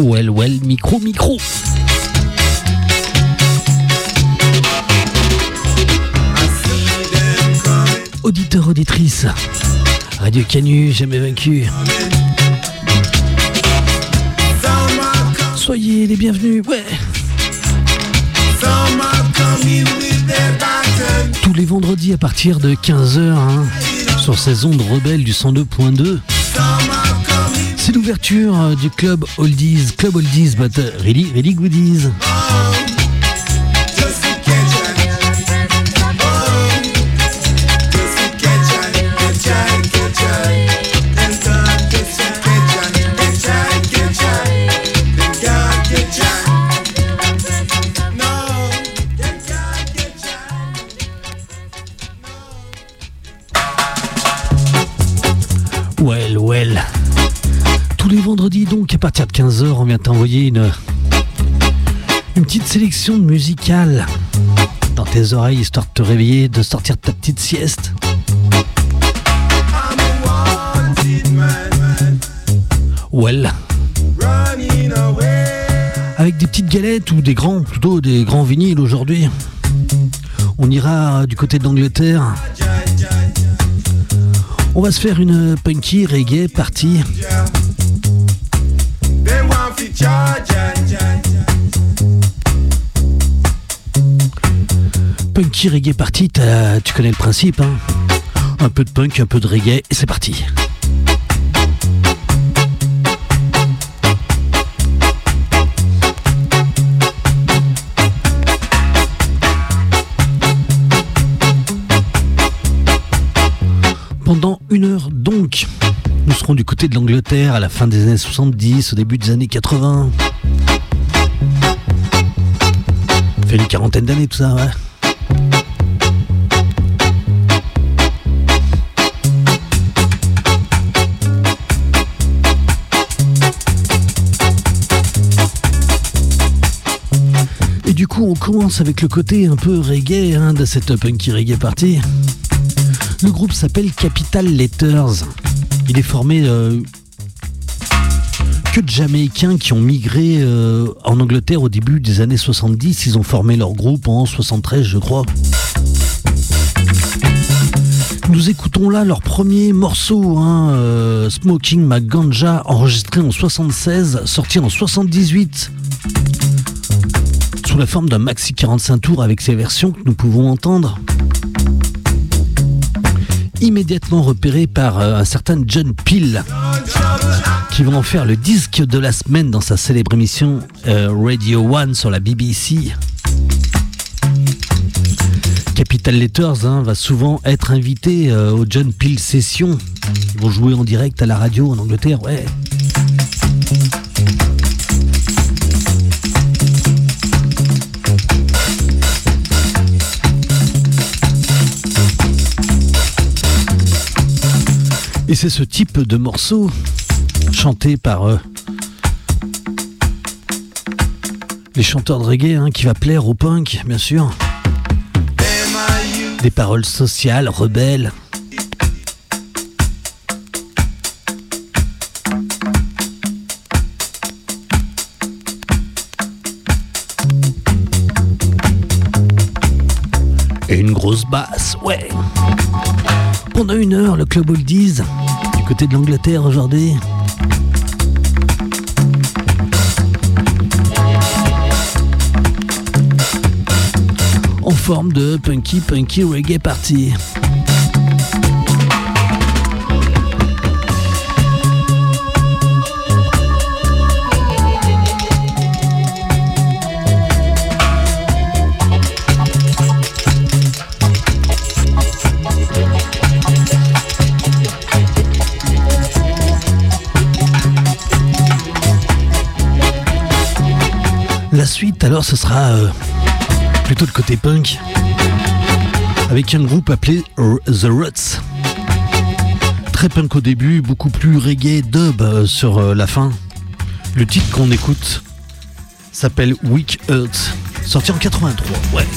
Well, micro. Auditeur, auditrice, Radio Canu, jamais vaincu. Soyez les bienvenus, ouais. Tous les vendredis à partir de 15h, sur ces ondes rebelles du 102.2. C'est l'ouverture du Club Oldies, but really goodies. Well. Tous les vendredis, donc, à partir de 15h, on vient t'envoyer une petite sélection musicale dans tes oreilles, histoire de te réveiller, de sortir de ta petite sieste. Well. Avec des petites galettes ou des grands vinyles aujourd'hui. On ira du côté de l'Angleterre. On va se faire une punky reggae party. Punky reggae party, tu connais le principe, hein. Un peu de punk, un peu de reggae, et c'est parti. Pendant 1 heure donc, nous serons du côté de l'Angleterre à la fin des années 70, au début des années 80. Ça fait une quarantaine d'années tout ça, ouais. Et du coup, on commence avec le côté un peu reggae de cette punky reggae party. Le groupe s'appelle Capital Letters. Il est formé que de Jamaïcains qui ont migré en Angleterre au début des années 70. Ils ont formé leur groupe en 73, je crois. Nous écoutons là leur premier morceau, Smoking My Ganja, enregistré en 76, sorti en 78. Sous la forme d'un maxi 45 tours avec ses versions que nous pouvons entendre. Immédiatement repéré par un certain John Peel, qui va en faire le disque de la semaine dans sa célèbre émission Radio 1 sur la BBC. Capital Letters va souvent être invité au John Peel Sessions. Ils vont jouer en direct à la radio en Angleterre, ouais. Et c'est ce type de morceau chanté par les chanteurs de reggae qui va plaire au punk, bien sûr. Des paroles sociales, rebelles. Et une grosse basse, ouais. Pendant 1 heure, le Club Oldies, du côté de l'Angleterre aujourd'hui. En forme de punky reggae party. La suite, alors, ce sera plutôt le côté punk, avec un groupe appelé The Roots. Très punk au début, beaucoup plus reggae dub sur la fin. Le titre qu'on écoute s'appelle Weak Earth, sorti en 83, ouais.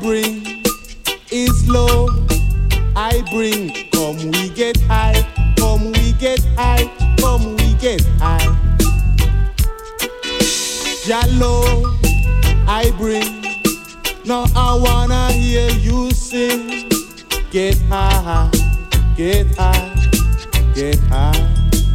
bring is low. I bring, come we get high, come we get high, come we get high. Jallow, I bring. Now I wanna hear you sing. Get high, get high, get high.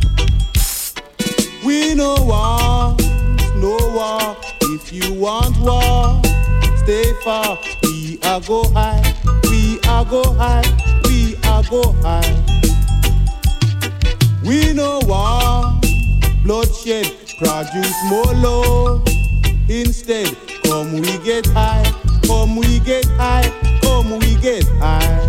We no war, no war. If you want war, stay far. We are go high, we are go high, we are go high. We no war, bloodshed produce more low. Instead, come we get high, come we get high, come we get high.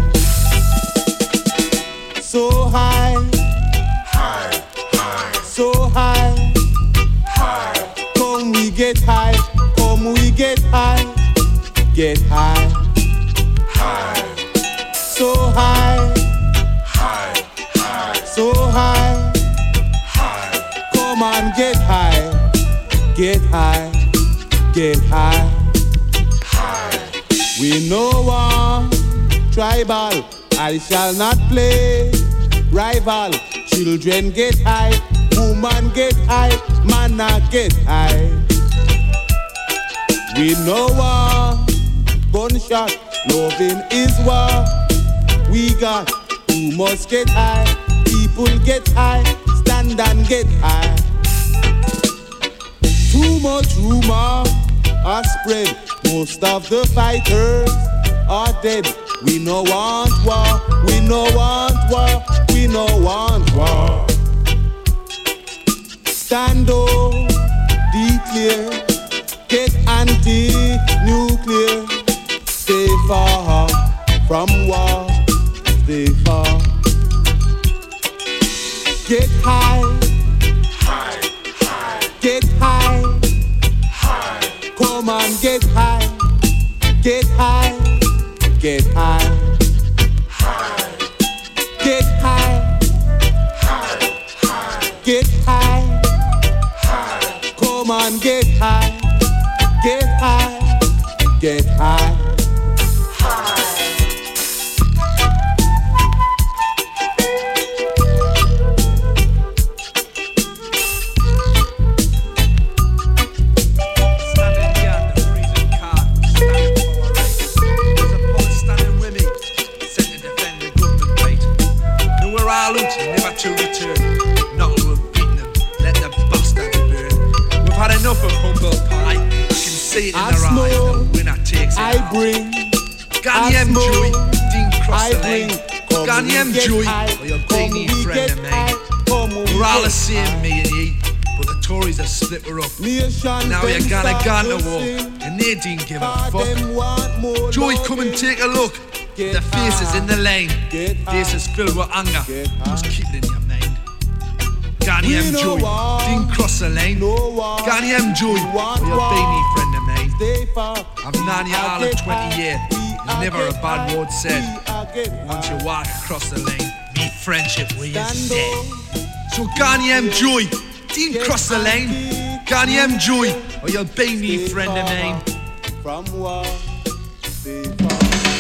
So high, high, high, so high, high. Come we get high, come we get high, get high, high. So high, high, high, so high, high. Come on, get high, get high, get high, high. We know one tribal, I shall not play rival. Children get high, woman get high, man get high. We know one gunshot, loving is war. We got who must get high, people get high, stand and get high. Too much rumor are spread, most of the fighters are dead. We no want war, we no want war, we no want war. Stand up, declare, get anti-nuclear. Stay far from war, stay far. Get high, high, high. Get high, high. Come on, get high, get high, get high, high. Get high, high, high. Get high, high. Come on, get high, get high, get high. Never to return, not to have beaten them, let the bastards burn. We've had enough of humble pie, you can see it in their eyes, the winner takes it I all. bring, Ganyem Joy, Dean cross the lane. come Ganyem we get Joy, high, or your come beanie we friend get of high, mine. come we We're all get the same, high. me and ye, but the Tories have split her up. Nations Now you're them gonna start to to war, sing, and they didn't give a 'cause fuck. them want more Joy, come and loving. take a look. Get The faces in the lane, Get faces filled with anger. Get Just high. keep it in your mind. Ganyem We no Joy, war, didn't cross the lane. no war. Ganyem Joy, We want your war. beanie friend of mine. Stay far. I've known you all of 20 years. There's never a bad word said. Once you walk across the lane, me friendship with you is dead. So Ganyem Joy, didn't cross the lane. Ganyem Joy, or your beanie friend of mine. From war, stay far.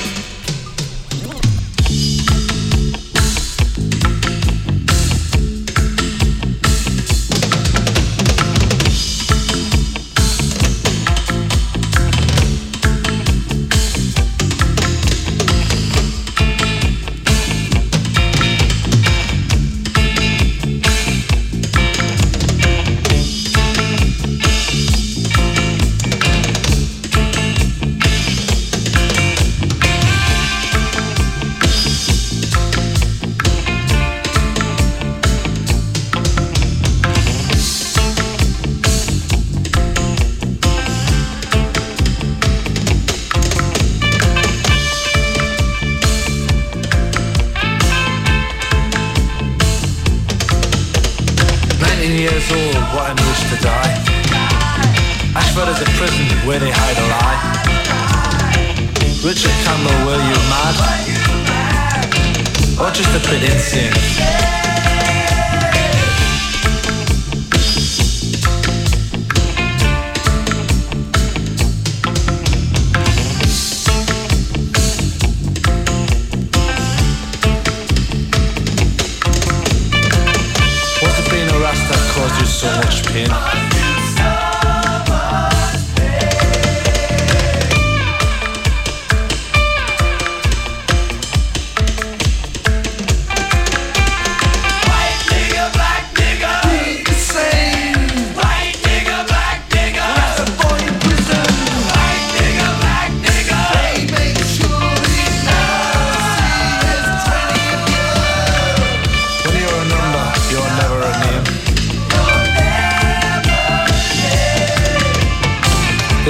Years old, what an wish to die. Ashford is a prison where they hide a lie. Richard Campbell, were you mad? Or just a bit insane?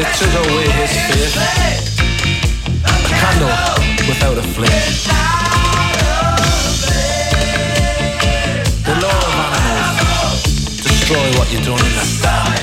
chisel away his faith. A candle without a flame. The law of animals. Destroy what you don't understand.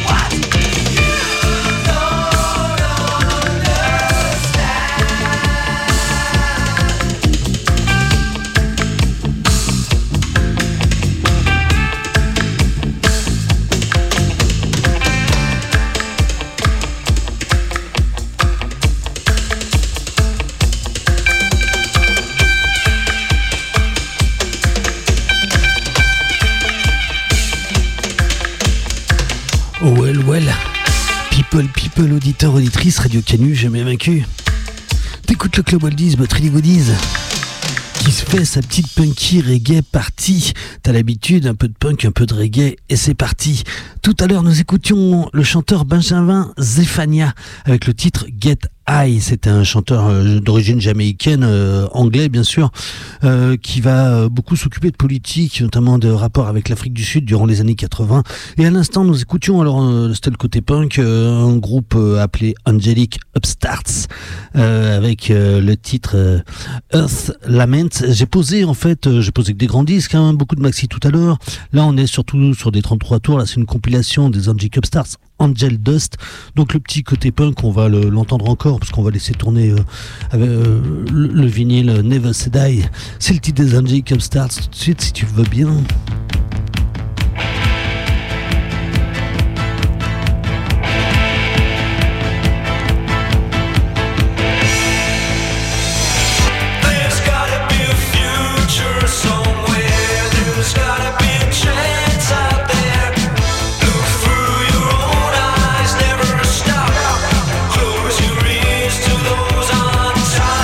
Well, people, auditeurs, auditrices, Radio Canu, jamais vaincu. T'écoutes le Club Oldies, Botry Goodies, qui se fait sa petite punky reggae party. T'as l'habitude, un peu de punk, un peu de reggae, et c'est parti. Tout à l'heure, nous écoutions le chanteur Benjamin Zephania avec le titre Get High. C'était un chanteur d'origine jamaïcaine, anglais bien sûr, qui va beaucoup s'occuper de politique, notamment de rapports avec l'Afrique du Sud durant les années 80. Et à l'instant, nous écoutions, alors c'était le côté punk, un groupe appelé Angelic Upstarts, avec le titre Earth Lament. J'ai posé que des grands disques, hein, beaucoup de maxi tout à l'heure. Là, on est surtout sur des 33 tours. Là, c'est une compilation des Angelic Upstarts, Angel Dust. Donc le petit côté punk, on va l'entendre encore parce qu'on va laisser tourner avec, le vinyle Never Say Die. C'est le titre des Angelic Upstarts tout de suite, si tu le veux bien.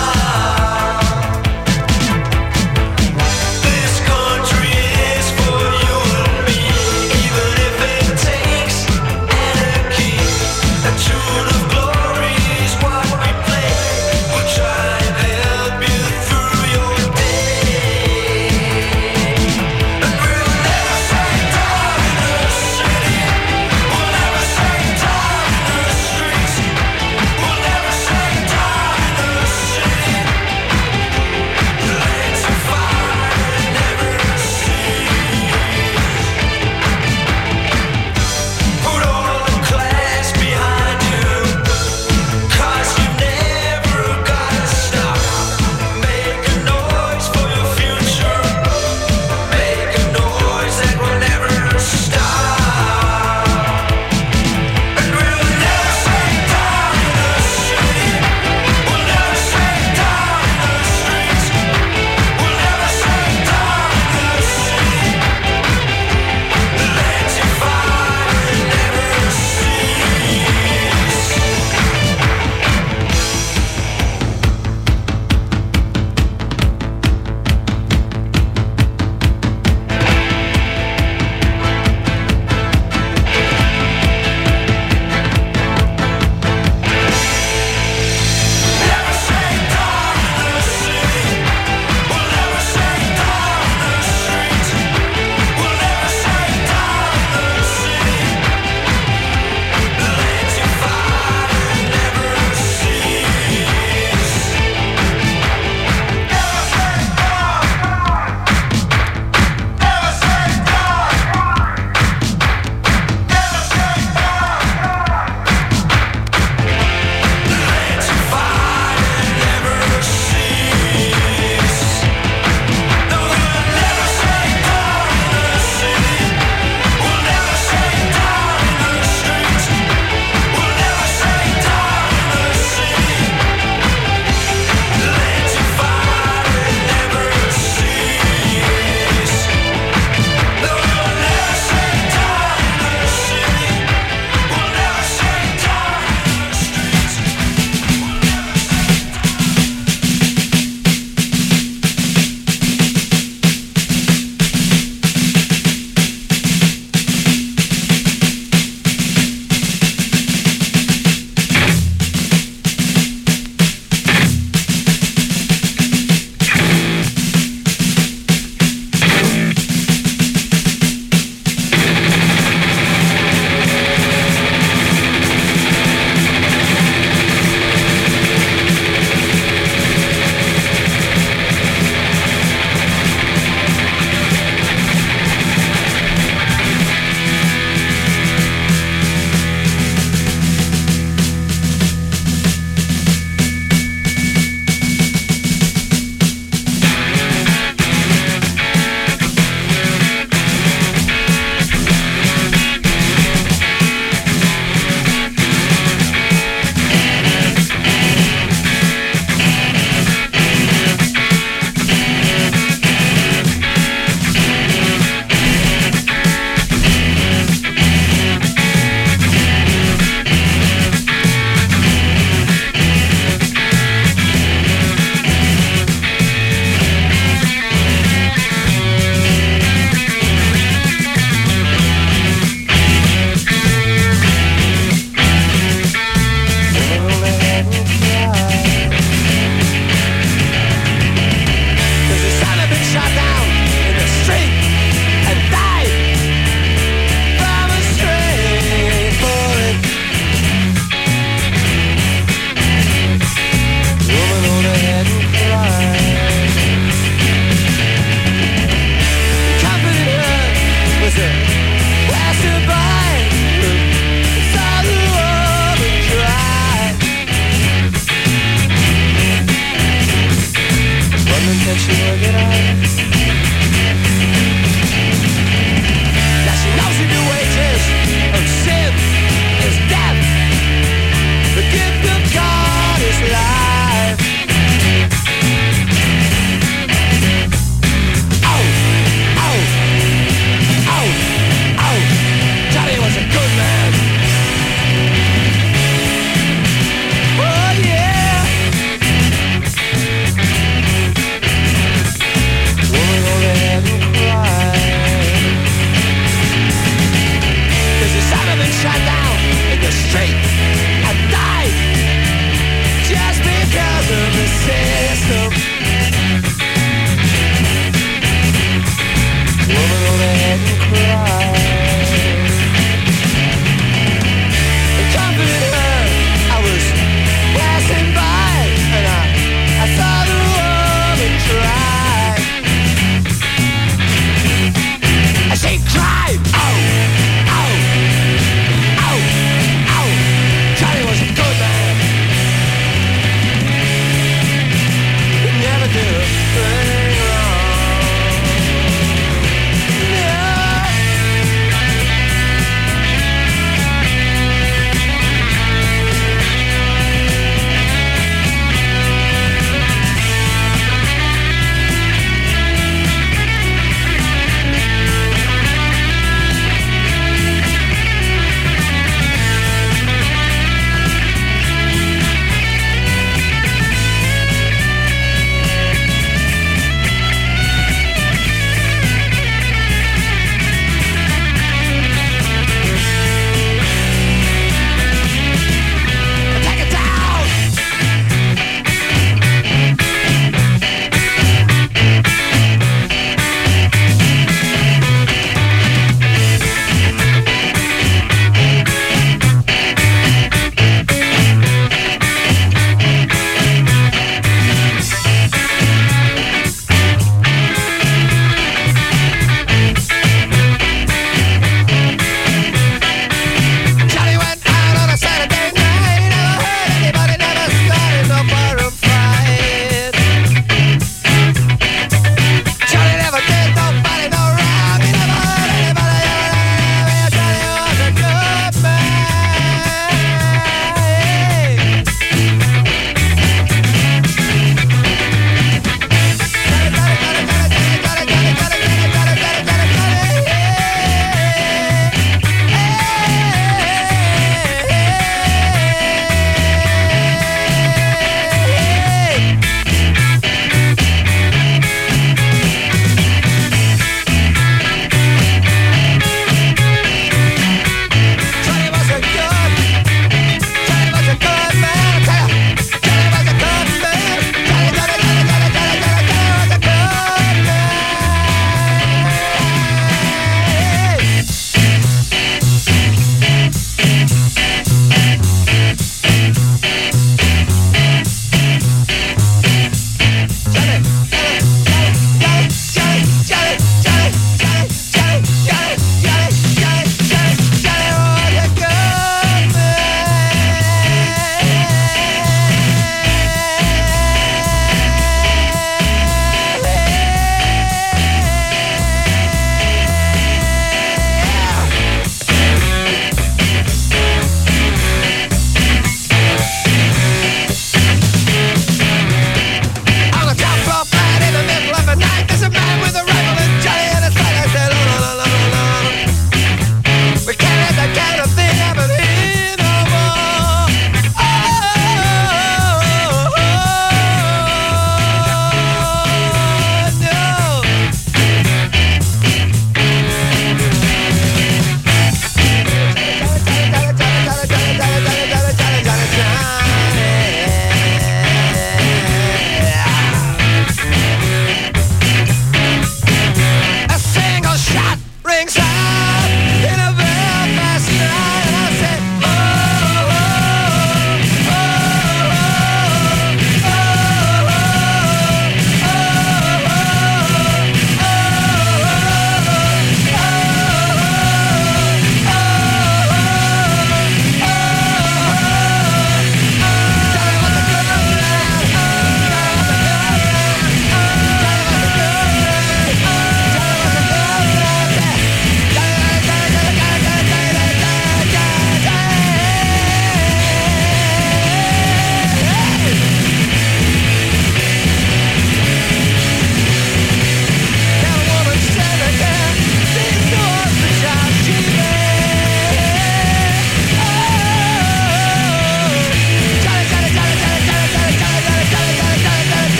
For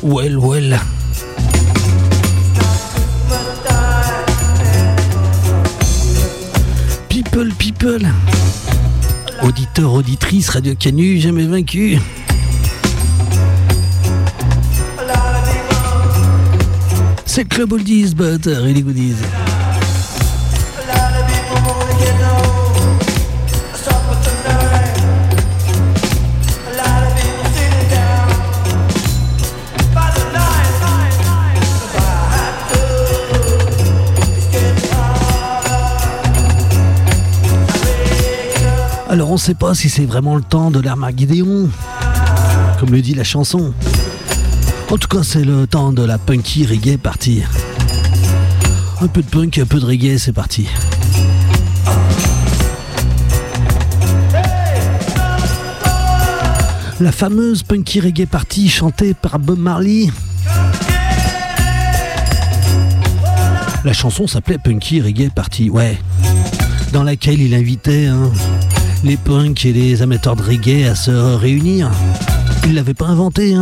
Well. People. Auditeur, auditrice, Radio Canu, jamais vaincu. C'est Club Oldies, but really goodies. Alors on sait pas si c'est vraiment le temps de l'Armageddon, comme le dit la chanson. En tout cas c'est le temps de la punky reggae party. Un peu de punk, un peu de reggae, c'est parti. La fameuse punky reggae party chantée par Bob Marley. La chanson s'appelait Punky Reggae Party, ouais. Dans laquelle il invitait les punks et les amateurs de reggae à se réunir. Il l'avait pas inventé,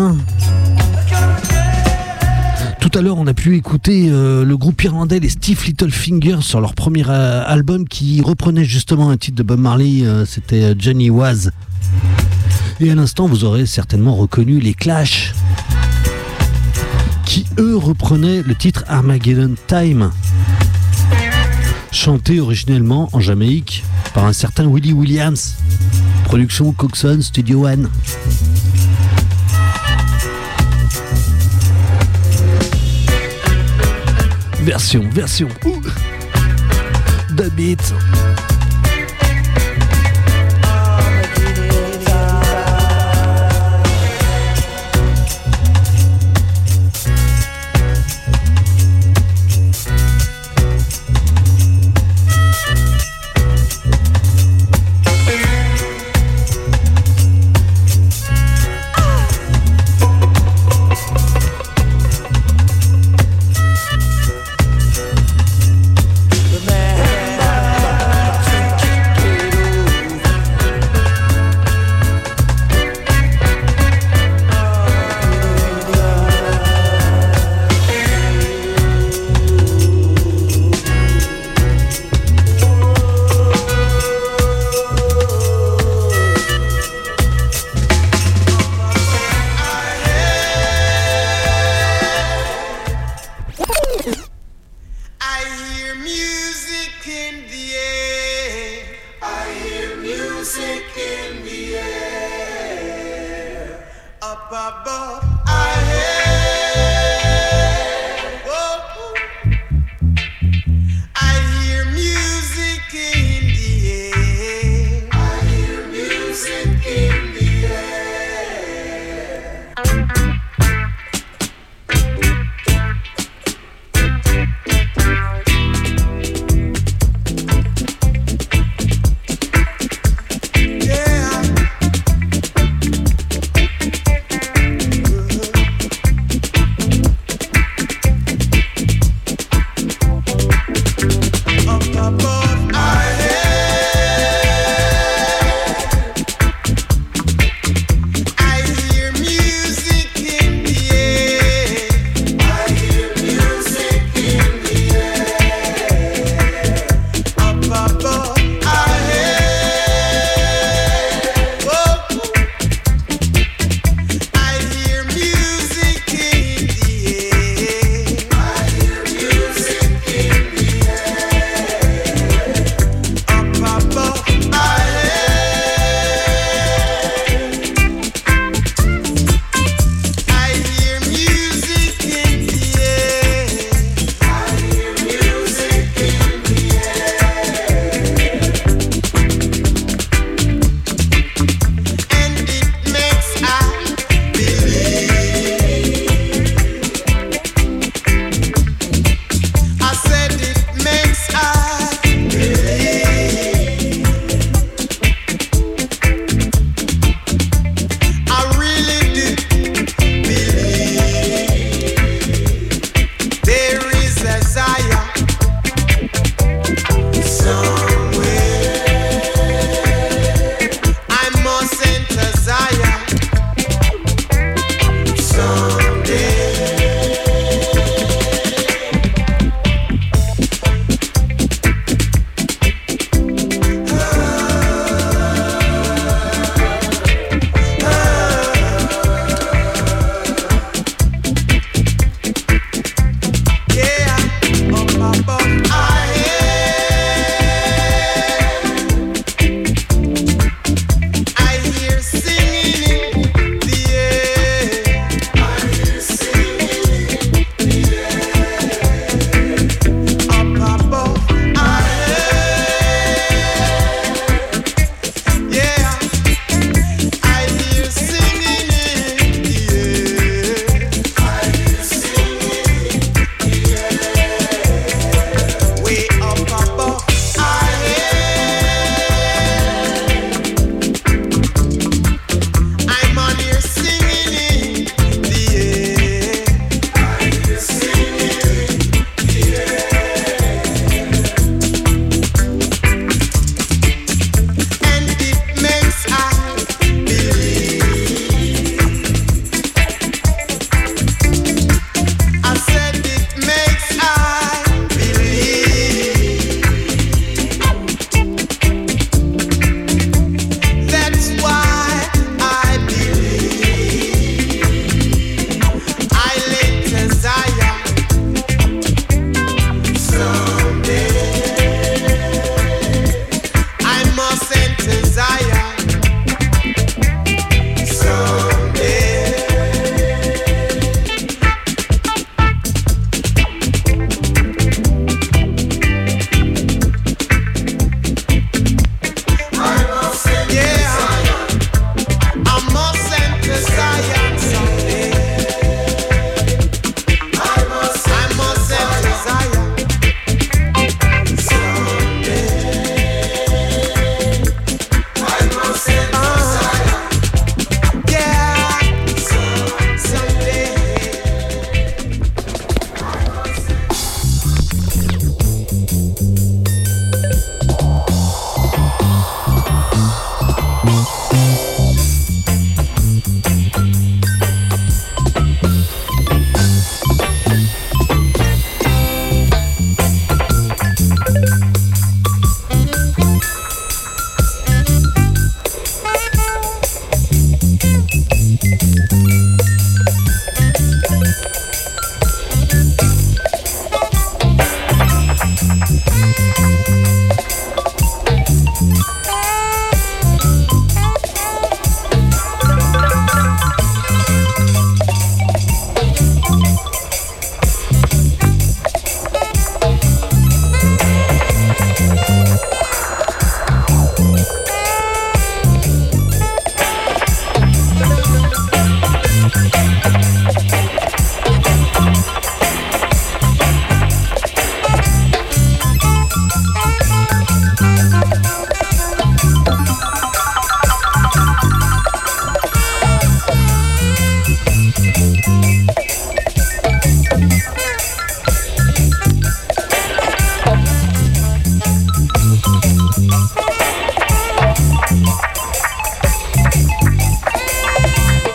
Tout à l'heure, on a pu écouter le groupe irlandais, les Stiff Little Fingers, sur leur premier album qui reprenait justement un titre de Bob Marley, c'était Johnny Was. Et à l'instant, vous aurez certainement reconnu les Clash, qui eux reprenaient le titre Armageddon Time, chanté originellement en Jamaïque par un certain Willie Williams, production Coxon Studio One. Version de beat.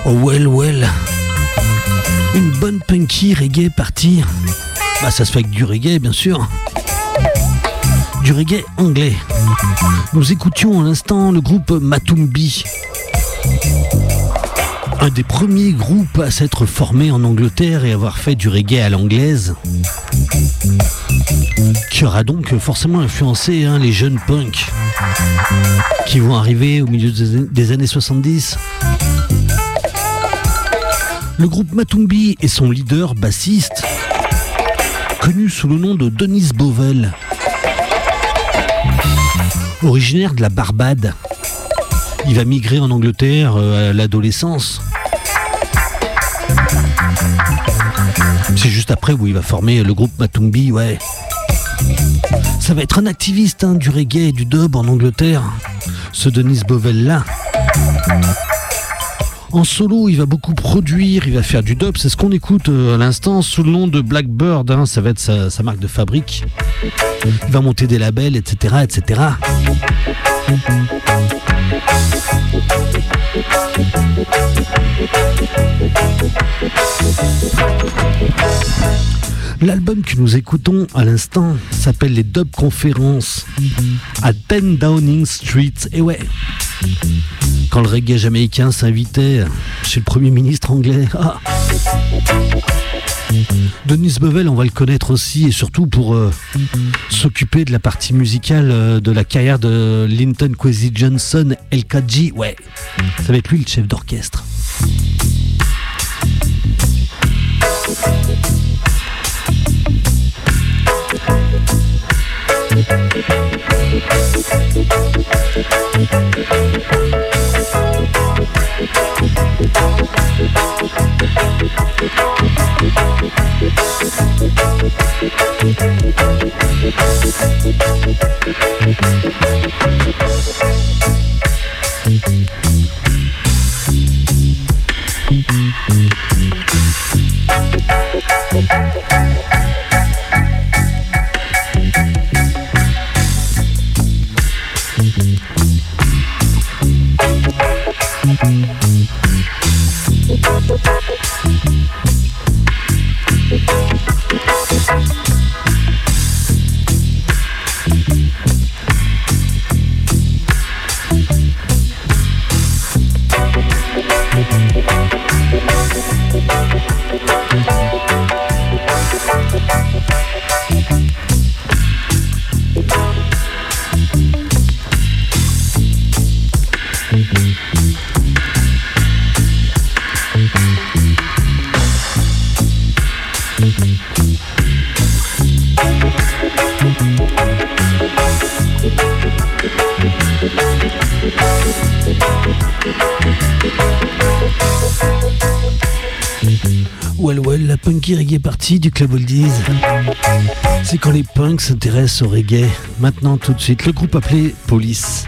Oh well, well. Une bonne punky reggae partie. Bah ça se fait avec du reggae bien sûr. Du reggae anglais. Nous écoutions à l'instant le groupe Matumbi. Un des premiers groupes à s'être formé en Angleterre et avoir fait du reggae à l'anglaise. Qui aura donc forcément influencé les jeunes punks qui vont arriver au milieu des années 70. Le groupe Matumbi et son leader bassiste, connu sous le nom de Denis Bovell, originaire de la Barbade. Il va migrer en Angleterre à l'adolescence. C'est juste après où il va former le groupe Matumbi, ouais. Ça va être un activiste du reggae et du dub en Angleterre, ce Denis Bovell-là. En solo, il va beaucoup produire, il va faire du dub, c'est ce qu'on écoute à l'instant sous le nom de Blackbird, ça va être sa marque de fabrique. Il va monter des labels, etc., etc. L'album que nous écoutons à l'instant s'appelle les Dub Conferences à 10 Downing Street. Et ouais, quand le reggae jamaïcain s'invitait chez le Premier ministre anglais. Denis Bovell, on va le connaître aussi et surtout pour s'occuper de la partie musicale de la carrière de Linton Kwesi Johnson, LKG. Ouais, ça va être lui le chef d'orchestre. Well, la punky reggae partie du Club Oldies. C'est quand les punks s'intéressent au reggae. Maintenant, tout de suite, le groupe appelé Police.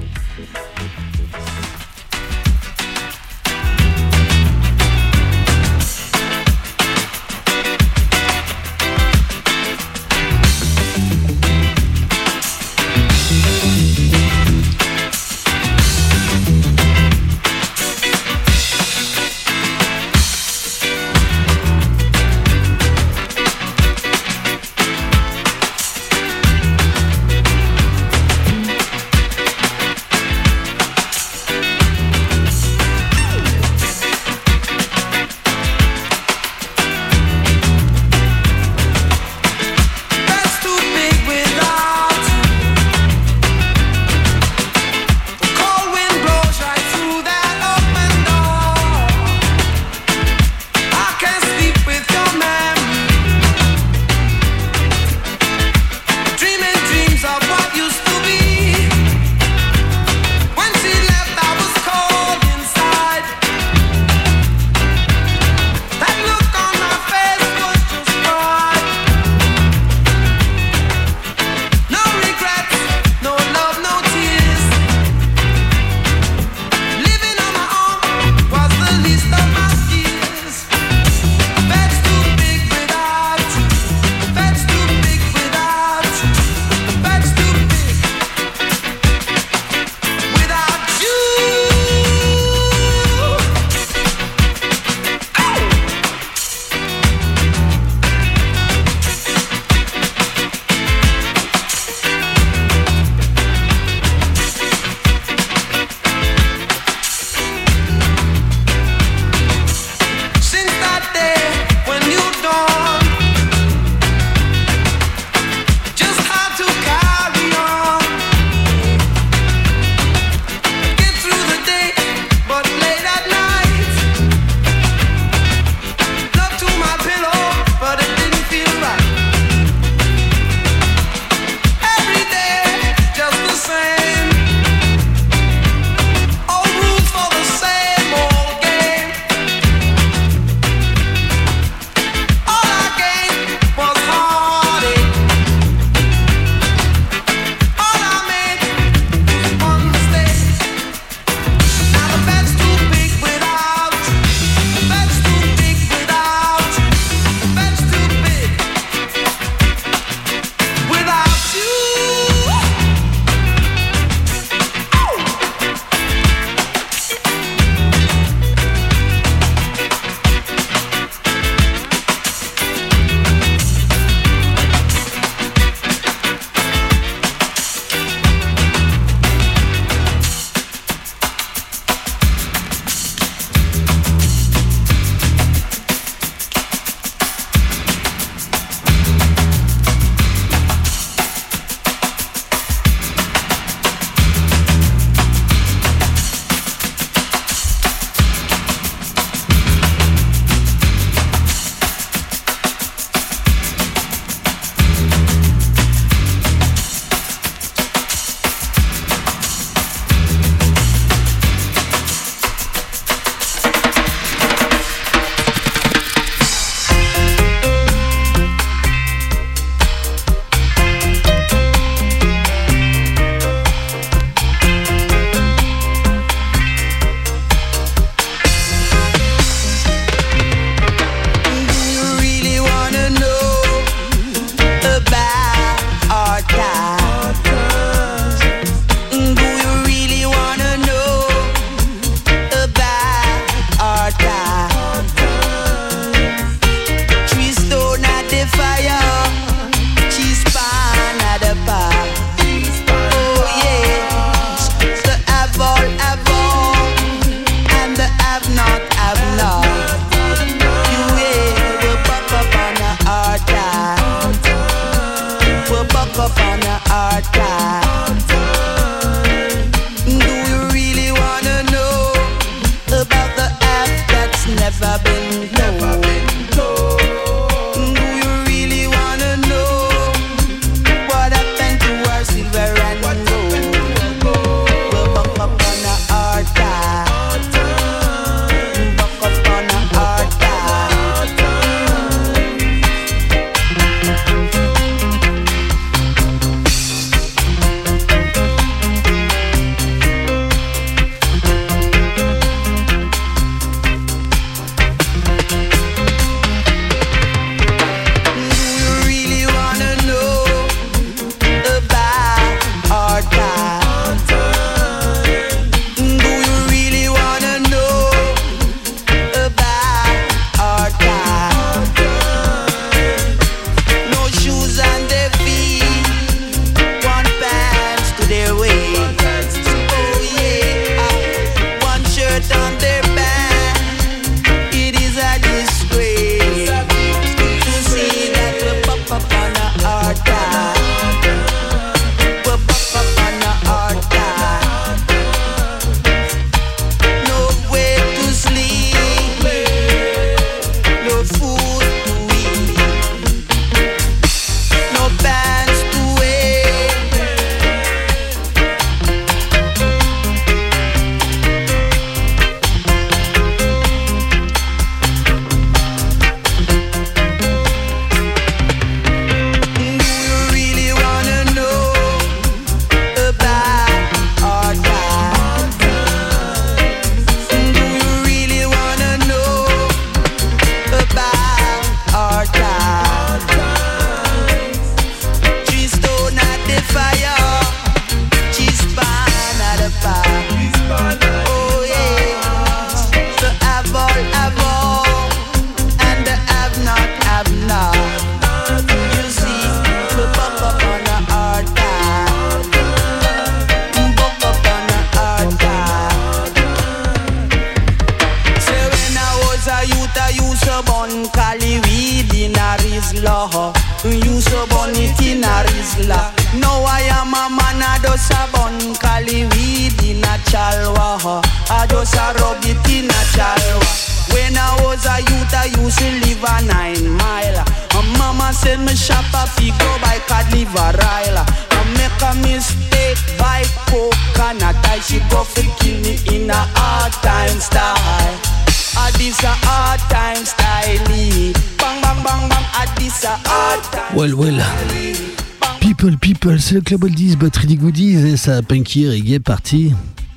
so bun Cali weed in a Rizla. You so bun it in a Rizla. Now I am a man I just a bun Cali weed in a Chalwa. I just a rub it in a Chalwa. When I was a youth, I used to live a 9 mile. And mama said me shop a go by card live a rile. I make a mistake by coconut. I she go for kill me in a hard time style. This a hard time style. Bang bang bang bang. This a hard time. Well. People, c'est le Club Oldies, Battery Goodies et ça punky reggae parti.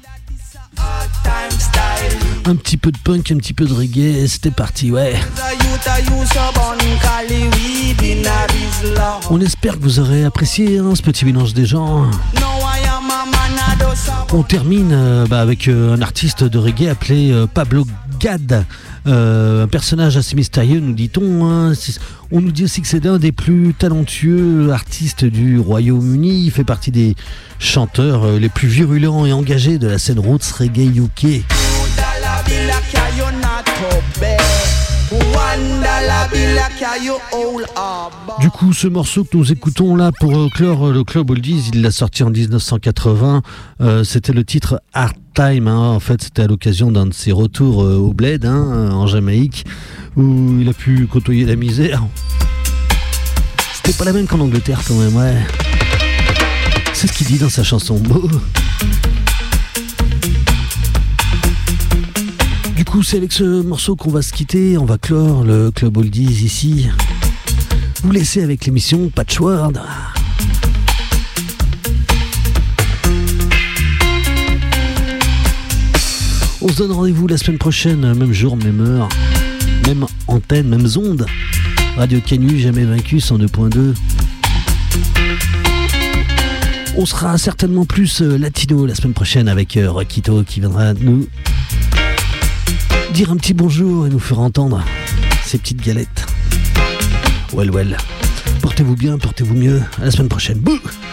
Un petit peu de punk, un petit peu de reggae, c'était parti, ouais. On espère que vous aurez apprécié ce petit mélange des genres. On termine avec un artiste de reggae appelé Pablo Gad, un personnage assez mystérieux, nous dit-on. On nous dit aussi que c'est l'un des plus talentueux artistes du Royaume-Uni. Il fait partie des chanteurs les plus virulents et engagés de la scène roots reggae UK. Du coup, ce morceau que nous écoutons là pour clore le Club Oldies, il l'a sorti en 1980. C'était le titre Hard Time. En fait, c'était à l'occasion d'un de ses retours au Bled, en Jamaïque, où il a pu côtoyer la misère. C'était pas la même qu'en Angleterre quand même, ouais. C'est ce qu'il dit dans sa chanson. Du coup, c'est avec ce morceau qu'on va se quitter. On va clore le Club Oldies ici. Vous laissez avec l'émission Patchwork. On se donne rendez-vous la semaine prochaine, même jour, même heure, même antenne, même onde. Radio Canu, jamais vaincu, 102.2. On sera certainement plus latino la semaine prochaine avec Roquito qui viendra nous dire un petit bonjour et nous faire entendre ces petites galettes. Well. Portez-vous bien, portez-vous mieux. À la semaine prochaine. Bouh!